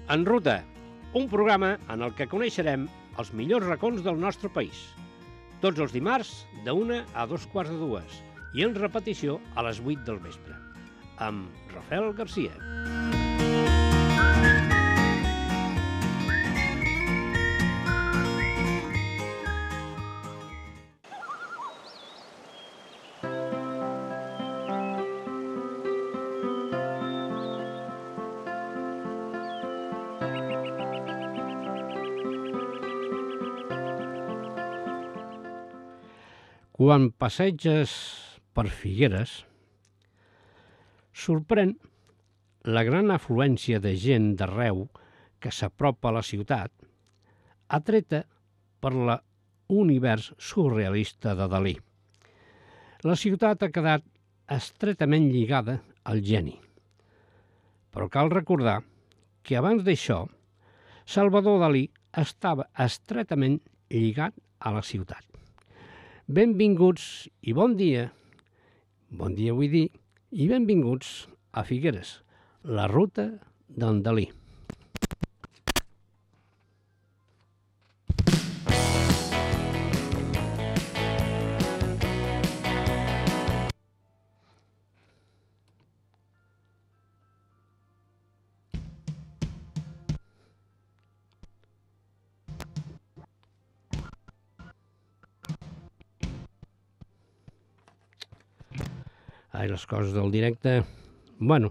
En Ruta, un programa en el que coneixerem els millors racons del nostre país. Tots els dimarts, de 1 a 2:15, i en repetició a les 8 del vespre, amb Rafael Garcia. Quan passeges per Figueres, sorprèn la gran afluència de gent d'arreu que s'apropa a la ciutat, atreta per l'univers surrealista de Dalí. La ciutat ha quedat estretament lligada al geni. Però cal recordar que abans d'això, Salvador Dalí estava estretament lligat a la ciutat. Benvinguts i bon dia vull dir, i benvinguts a Figueres, la ruta d'en Dalí. Ai, les coses del directe... Bueno.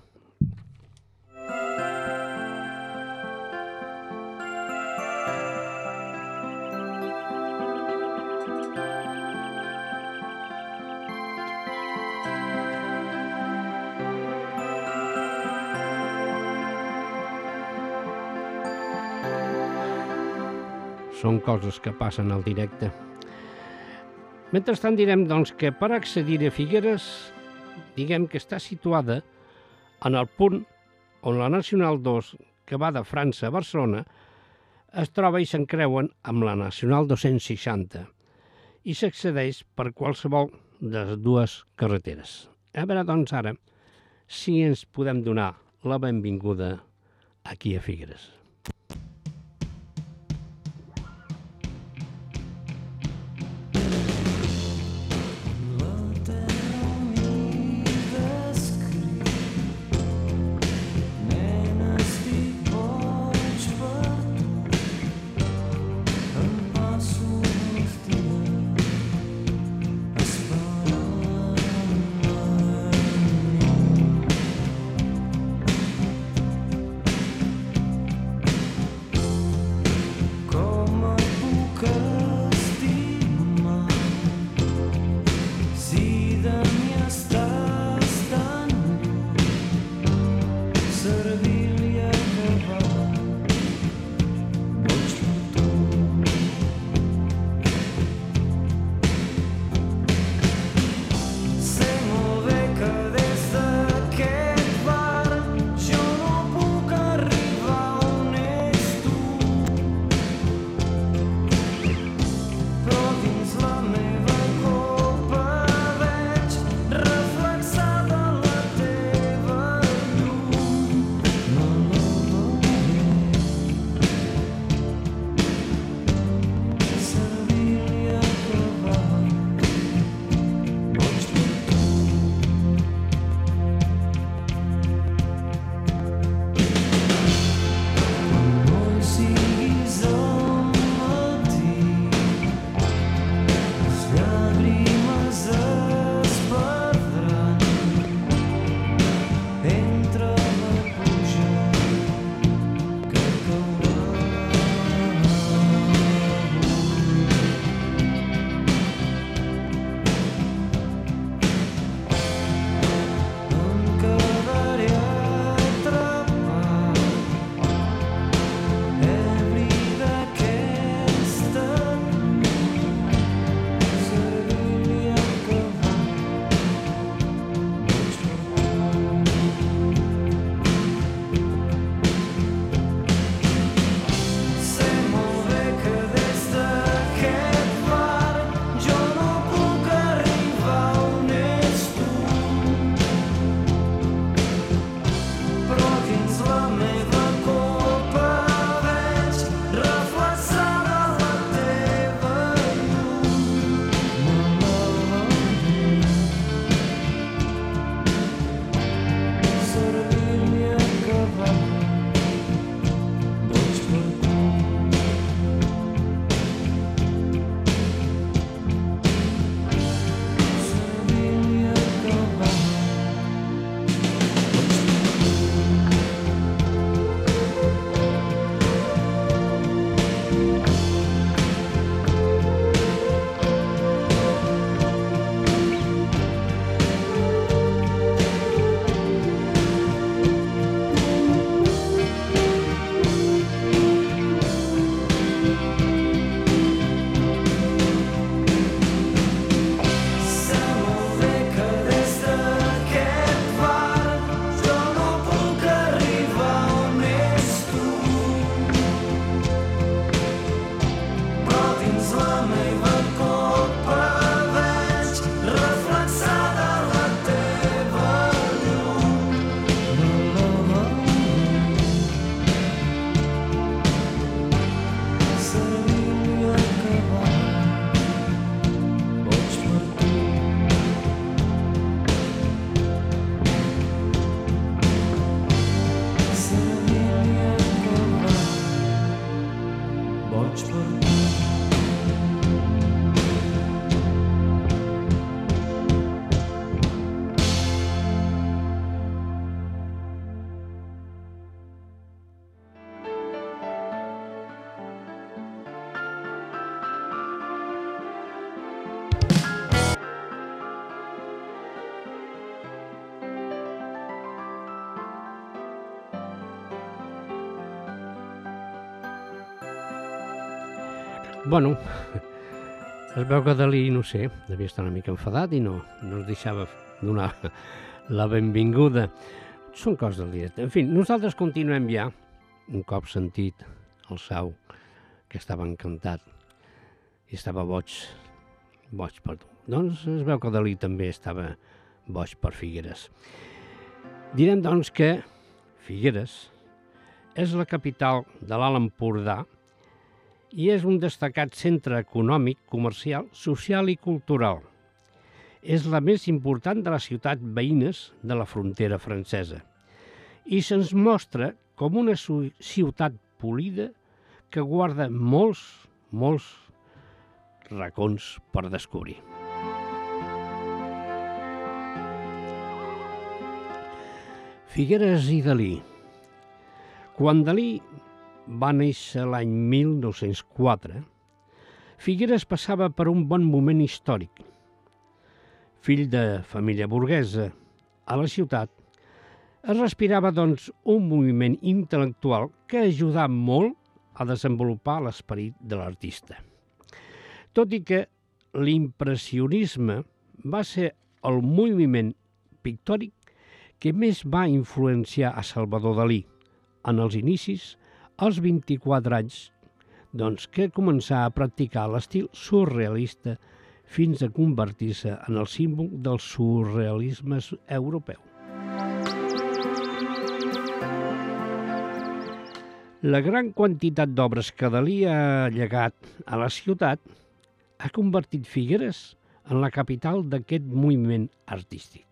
Són coses que passen al directe. Mentrestant direm, doncs, que per accedir a Figueres, diguem que està situada en el punt on la Nacional 2, que va de França a Barcelona, es troba i s'encreuen amb la Nacional 260 i s'accedeix per qualsevol de les dues carreteres. A veure, doncs, ara, si ens podem donar la benvinguda aquí a Figueres. Bueno, es veu que Dalí, no sé, devia estar una mica enfadat i no es deixava donar la benvinguda. Són coses del directe. En fi, nosaltres continuem ja, un cop sentit el Sau, que estava encantat i estava boig per tu. Doncs es veu que Dalí també estava boig per Figueres. Direm, doncs, que Figueres és la capital de l'Alt Empordà i és un destacat centre econòmic, comercial, social i cultural. És la més important de les ciutats veïnes de la frontera francesa i se'ns mostra com una ciutat polida que guarda molts racons per descobrir. Figueres i Dalí. Quan Dalí va néixer l'any 1904, Figueres passava per un bon moment històric. Fill de família burguesa, a la ciutat es respirava, doncs, un moviment intel·lectual que ajudà molt a desenvolupar l'esperit de l'artista. Tot i que l'impressionisme va ser el moviment pictòric que més va influenciar a Salvador Dalí en els inicis, als 24 anys, doncs, que començà a practicar l'estil surrealista fins a convertir-se en el símbol del surrealisme europeu. La gran quantitat d'obres que Dalí ha llegat a la ciutat ha convertit Figueres en la capital d'aquest moviment artístic.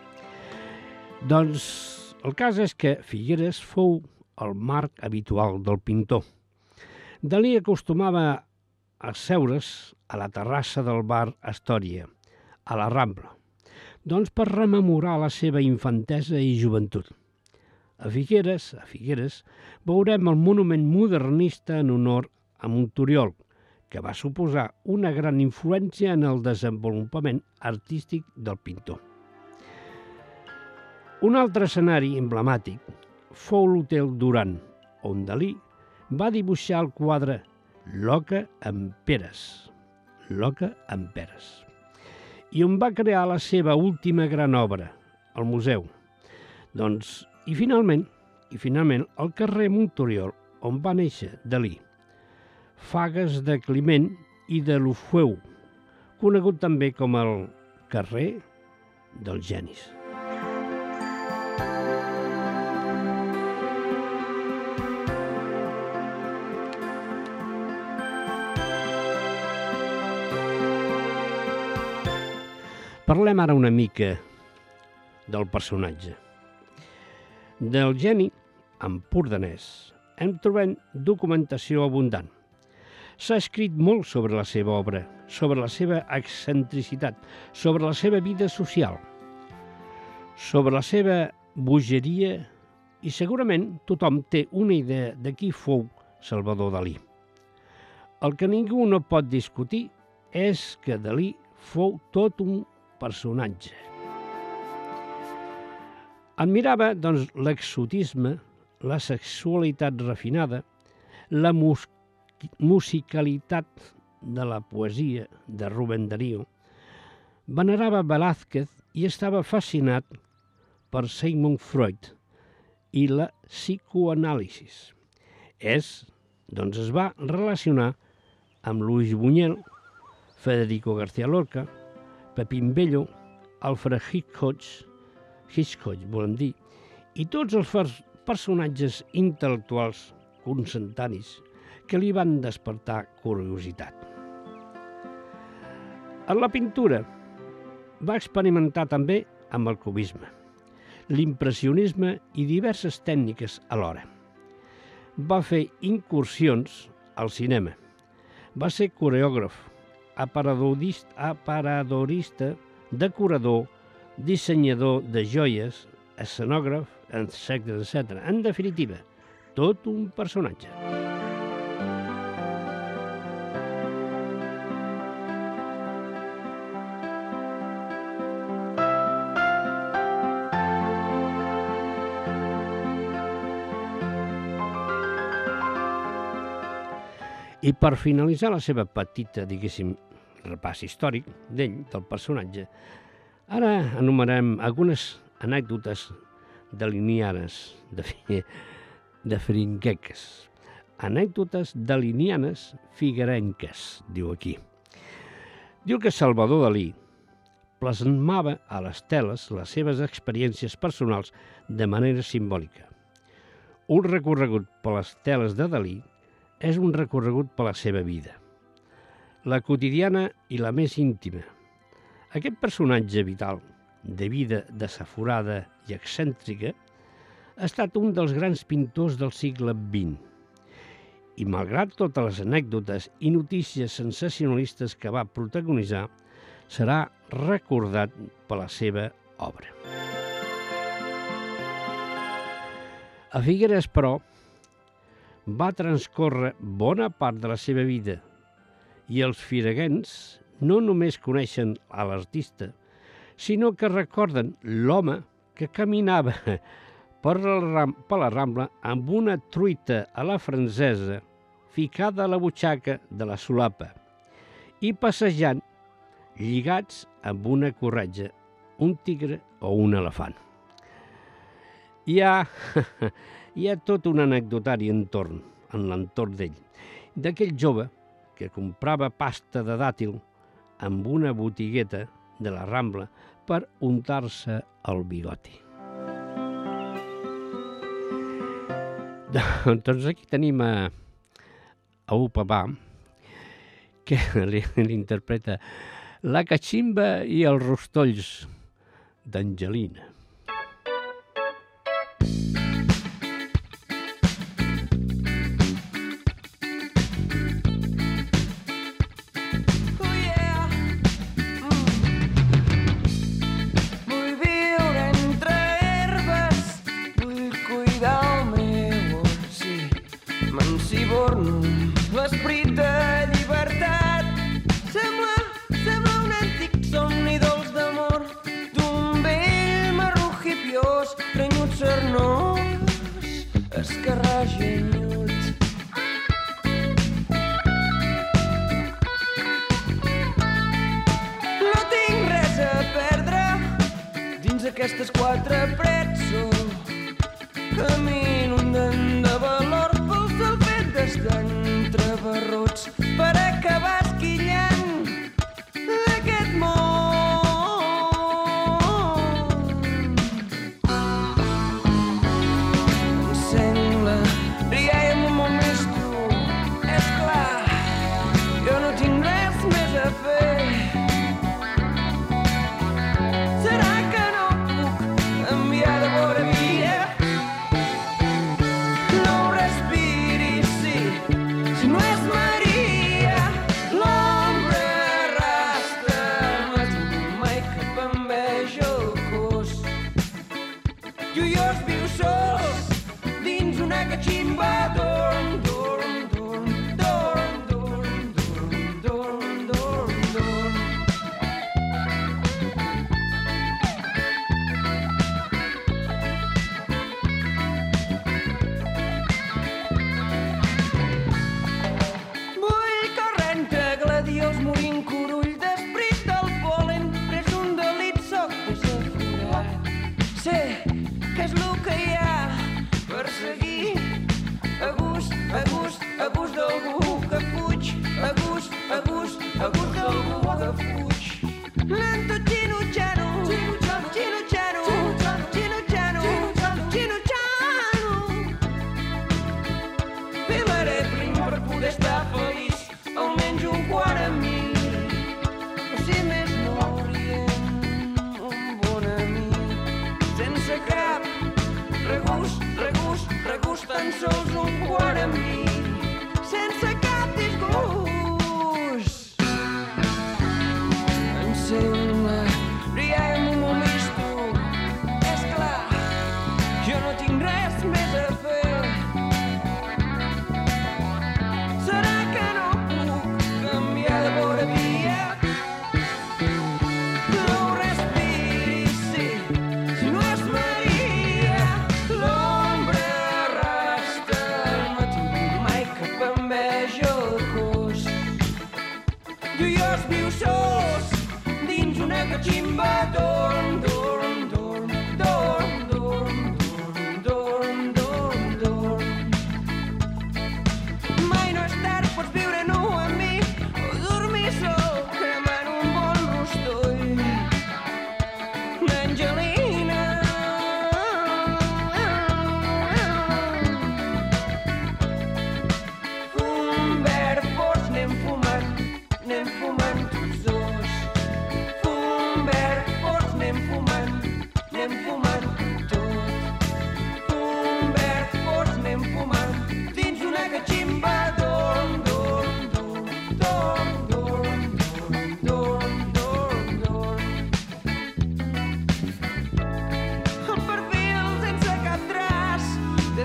Doncs el cas és que Figueres fou el marc habitual del pintor. Dalí acostumava a seure's a la terrassa del bar Astòria, a la Rambla, doncs per rememorar la seva infantesa i joventut. A Figueres, veurem el monument modernista en honor a Monturiol, que va suposar una gran influència en el desenvolupament artístic del pintor. Un altre escenari emblemàtic fou l'Hotel Duran, on Dalí va dibuixar el quadre L'oca amb peres, i on va crear la seva última gran obra, el museu. I finalment, el carrer Monturiol, on va néixer Dalí, Fagues de Climent i de l'Ofeu, conegut també com el carrer dels genis. Parlem ara una mica del personatge. Del geni empordanès hem trobat documentació abundant. S'ha escrit molt sobre la seva obra, sobre la seva excentricitat, sobre la seva vida social, sobre la seva bogeria i segurament tothom té una idea de qui fou Salvador Dalí. El que ningú no pot discutir és que Dalí fou tot un personatge. Admirava, doncs, l'exotisme, la sexualitat refinada, la musicalitat de la poesia de Rubén Darío, venerava Velázquez i estava fascinat per Sigmund Freud i la psicoanàlisis. Es va relacionar amb Luis Buñuel, Federico García Lorca, Pepín Bello, Alfred Hitchcock, volem dir, i tots els personatges intel·lectuals consentanis que li van despertar curiositat. En la pintura va experimentar també amb el cubisme, l'impressionisme i diverses tècniques alhora. Va fer incursions al cinema. Va ser coreògraf, aparadorista, decorador, dissenyador de joies, escenògraf, etc. En definitiva, tot un personatge. I per finalitzar la seva petita, diguéssim, repàs històric d'ell, del personatge, ara enumerem algunes anècdotes dalinianes, de frinqueques. Anècdotes dalinianes figuerenques, diu aquí. Diu que Salvador Dalí plasmava a les teles les seves experiències personals de manera simbòlica. Un recorregut per les teles de Dalí és un recorregut per la seva vida, la quotidiana i la més íntima. Aquest personatge vital, de vida desaforada i excèntrica, ha estat un dels grans pintors del segle XX. I malgrat totes les anècdotes i notícies sensacionalistes que va protagonitzar, serà recordat per la seva obra. A Figueres, però, va transcórrer bona part de la seva vida i els fireguens no només coneixen a l'artista, sinó que recorden l'home que caminava per la Rambla amb una truita a la francesa ficada a la butxaca de la solapa i passejant lligats amb una corretja, un tigre o un elefant. Hi ha tot un anecdotari en l'entorn d'ell, d'aquell jove que comprava pasta de dàtil amb una botigueta de la Rambla per untar-se el bigoti. Doncs aquí tenim a Upapà, que l'interpreta la catximba i els rostolls d'Angelina. L'esperit de llibertat sembla un antic somni dolç d'amor d'un vell marró hipiós, trenyut cernós, escarràs genyut. No tinc res a perdre dins aquestes quatre parets, camino de valor pel sol fet d'estar entre barrots per acabar esquillant d'aquest món. Em sembla riall amb un món més dur. És clar, jo no tinc res més a fer. Serà que no puc canviar de vora vida? No és Maria, l'ombra rasta, no mai cap enveja al cos. Tu i jo es viu sols dins una catximba, dorm, dorm, dorm, dorm, dorm, dorm, dorm, dorm, dorm. Gladiós morint curull d'esprit del pol·len, pres un delit soc desaforat. Sé que és el que hi ha per seguir a gust, a gust, a gust d'algú que fuig, a gust, a gust, a gust d'algú que fuig. Lento xino-xano, xino-xano, xino-xano, xino-xano. Filaré prim per poder estar feliç almenys un quart a mi, o si més no rient, un bon amic, sense cap regust, regust, regust, tan sols un quart a mi, sense cap disgust. Em sembla riall amb un món més dur. És clar, jo no tinc res més a fer. Serà que no canviar de vora via? No respiris, sí, si no és Maria, l'ombra rasta, no tinc mai cap enveja.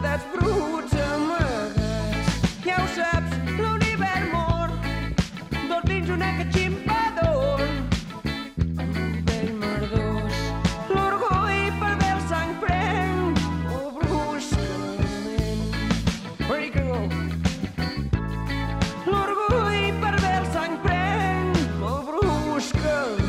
els bruts amagats. Ja ho saps, l'univers mor, dos dins una catximpa d'or. Vell merdós, l'orgull per bé el sang pren, o bruscament. Where you go? L'orgull per bé el sang pren, o bruscament.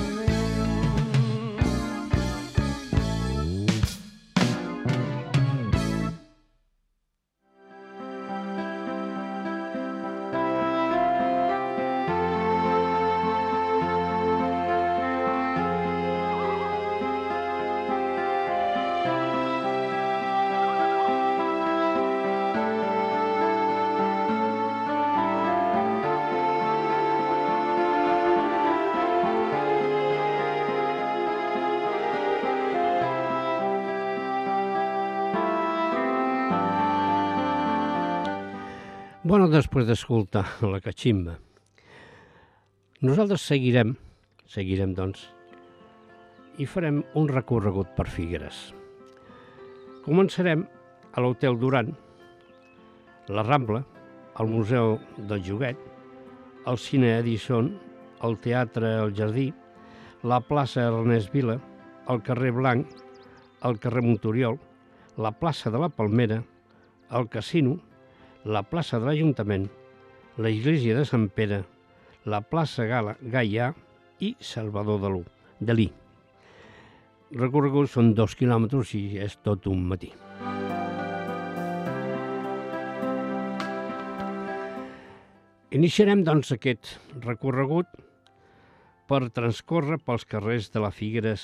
Bueno, després d'escoltar la catximba, nosaltres seguirem, doncs, i farem un recorregut per Figueres. Començarem a l'Hotel Duran, la Rambla, el Museu del Joguet, el Cine Edison, el Teatre El Jardí, la plaça Ernest Vila, el carrer Blanc, el carrer Montoriol, la plaça de la Palmera, el Casino, la plaça de l'Ajuntament, l'església de Sant Pere, la plaça Gaià i Salvador Dalí. Recorregut són 2 quilòmetres i és tot un matí. Iniciarem, doncs, aquest recorregut per transcórrer pels carrers de la Figueres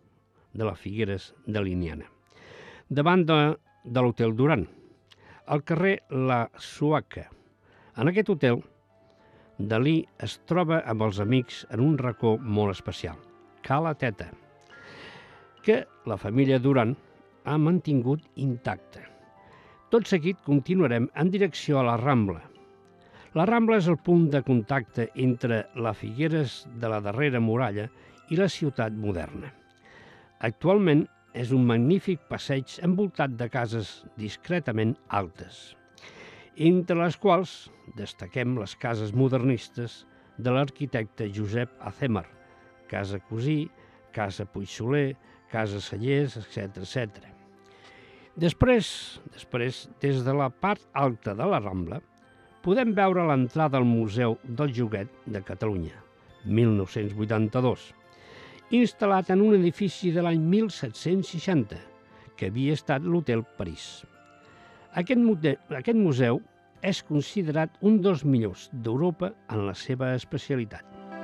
de Llimiana. Davant de l'Hotel Duran, al carrer La Suaca. En aquest hotel, Dalí es troba amb els amics en un racó molt especial, Cala Teta, que la família Duran ha mantingut intacte. Tot seguit continuarem en direcció a la Rambla. La Rambla és el punt de contacte entre la Figueres de la darrera muralla i la ciutat moderna. Actualment és un magnífic passeig envoltat de cases discretament altes, entre les quals destaquem les cases modernistes de l'arquitecte Josep Azémer, Casa Cosí, Casa Puigsoler, Casa Cellers, etc. Després, des de la part alta de la Rambla, podem veure l'entrada al Museu del Joguet de Catalunya, 1982, instal·lat en un edifici de l'any 1760, que havia estat l'Hotel París. Aquest museu és considerat un dels millors d'Europa en la seva especialitat.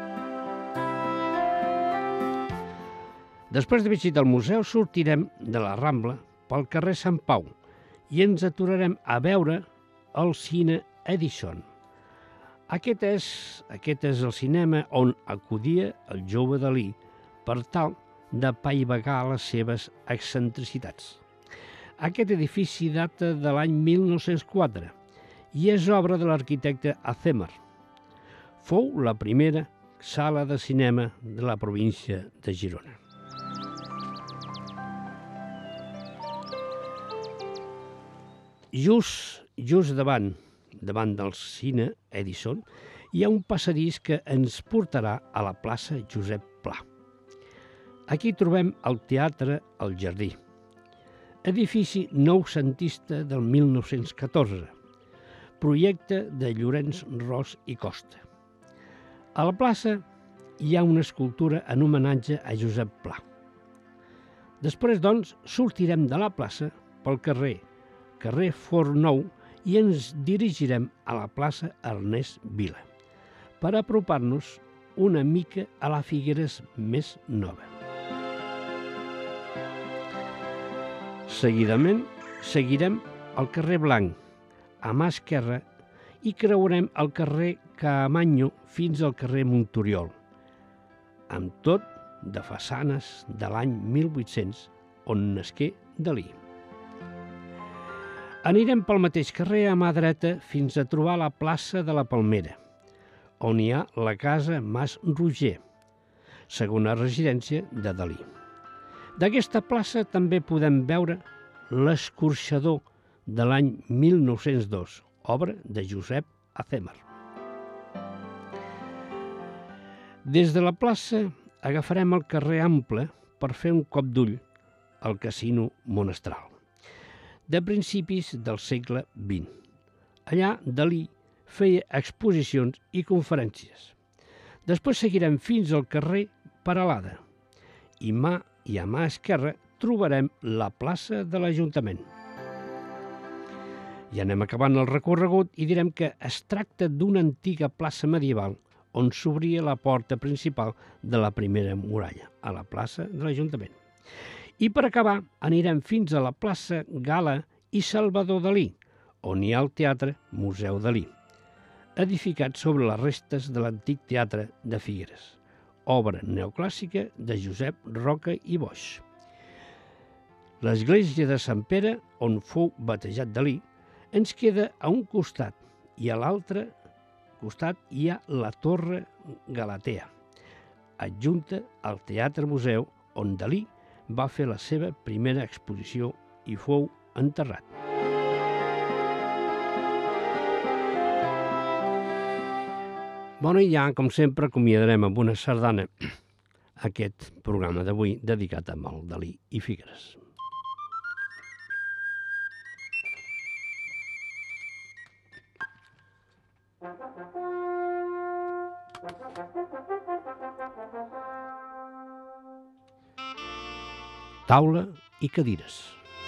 Després de visitar el museu, sortirem de la Rambla pel carrer Sant Pau i ens aturarem a veure el Cine Edison. Aquest és el cinema on acudia el jove Dalí per tal de paivagar les seves excentricitats. Aquest edifici data de l'any 1904 i és obra de l'arquitecte Azémer. Fou la primera sala de cinema de la província de Girona. Just davant del Cine Edison hi ha un passadís que ens portarà a la plaça Josep Pla. Aquí trobem el Teatre El Jardí, edifici noucentista del 1914, projecte de Llorenç Ros i Costa. A la plaça hi ha una escultura en homenatge a Josep Pla. Després, doncs, sortirem de la plaça pel carrer Forn Nou, i ens dirigirem a la plaça Ernest Vila per apropar-nos una mica a la Figueres més nova. Seguidament, seguirem el carrer Blanc, a mà esquerra, i creurem el carrer Caamaño fins al carrer Montoriol, amb tot de façanes de l'any 1800, on nasqué Dalí. Anirem pel mateix carrer a mà dreta fins a trobar la plaça de la Palmera, on hi ha la casa Mas Roger, segona residència de Dalí. D'aquesta plaça també podem veure l'escorxador de l'any 1902, obra de Josep Azémer. Des de la plaça agafarem el carrer Ample per fer un cop d'ull al Casino Monestral, de principis del segle XX. Allà Dalí feia exposicions i conferències. Després seguirem fins al carrer Peralada i a mà esquerra trobarem la plaça de l'Ajuntament. I anem acabant el recorregut i direm que es tracta d'una antiga plaça medieval on s'obria la porta principal de la primera muralla, a la plaça de l'Ajuntament. I per acabar anirem fins a la plaça Gala i Salvador Dalí, on hi ha el Teatre Museu Dalí, edificat sobre les restes de l'antic teatre de Figueres, obra neoclàssica de Josep Roca i Boix. L'església de Sant Pere, on fou batejat Dalí, ens queda a un costat i a l'altre costat hi ha la Torre Galatea, adjunta al Teatre Museu, on Dalí va fer la seva primera exposició i fou enterrat. Bueno, i ja, com sempre, acomiadarem amb una sardana aquest programa d'avui dedicat a el Dalí i Figueres. Taula i cadires.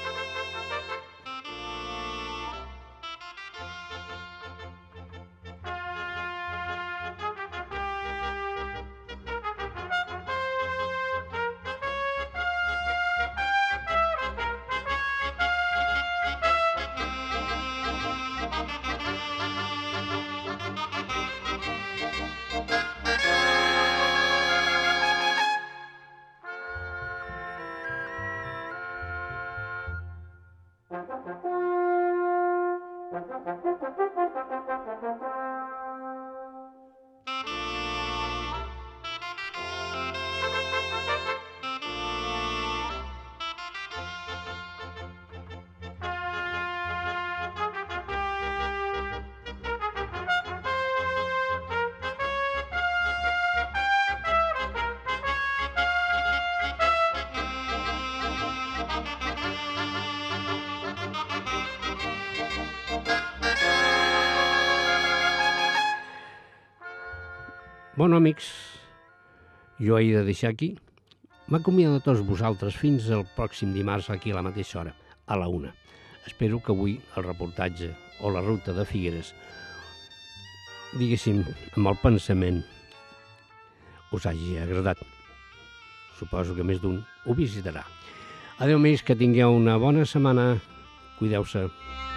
Bueno, amics, jo he de deixar aquí. M'acomiado de tots vosaltres fins al pròxim dimarts aquí a la mateixa hora, a la 1. Espero que avui el reportatge o la ruta de Figueres, diguéssim, amb el pensament, us hagi agradat. Suposo que més d'un ho visitarà. Adéu, amics, que tingueu una bona setmana. Cuideu-se.